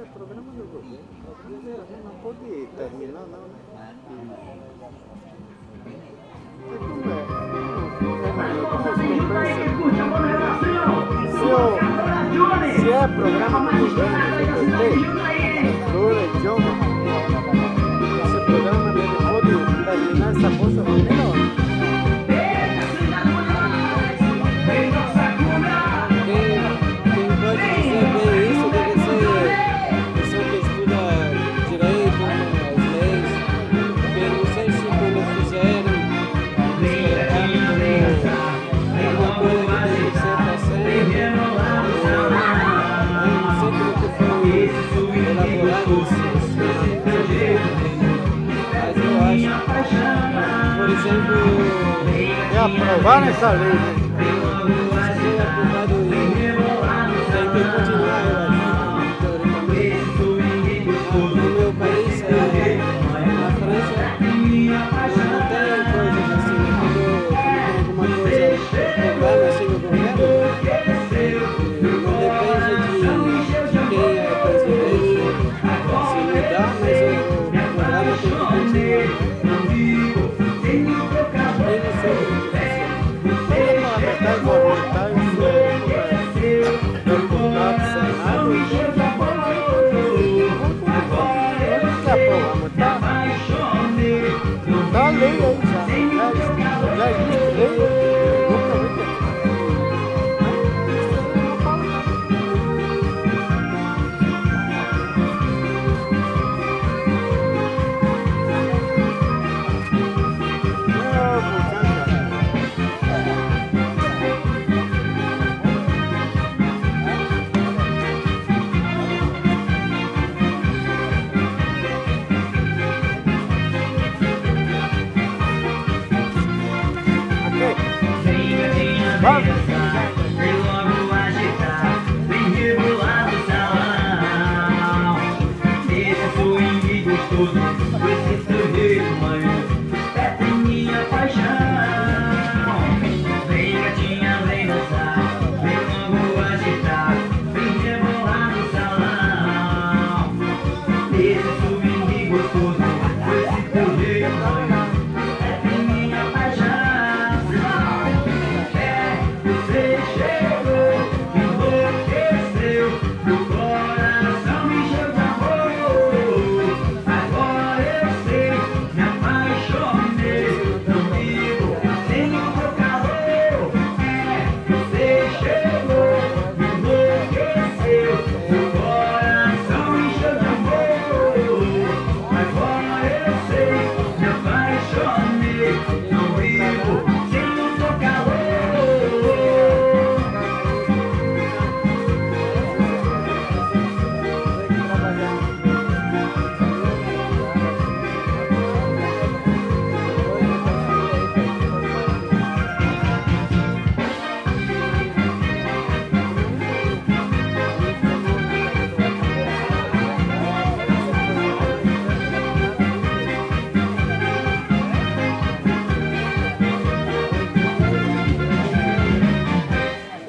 é programa do governo. Não pode terminar, não, né? Se é programa do governo, esse programa dele pode terminar essa bolsa melhor. Quem pode dizer bem isso deve ser pessoa que estuda direito, as leis, porque não sei se quando fizeram, alguma coisa que deve ser passando, não sei como que foi elaborado isso, mas eu acho, por exemplo, aprovar essa lei, né? Se for aprovado, tem que continuar, eu acho, teoricamente. No meu país, na França, não tem coisas assim, né? Quando tem alguma coisa, programa assim no governo, não depende de quem é presidente, se mudar, mas o programa tem que continuar. Tá lei aí já existe lei, nunca vi que Vem logo agitar, vem rebolar no salão. Esse swing gostoso.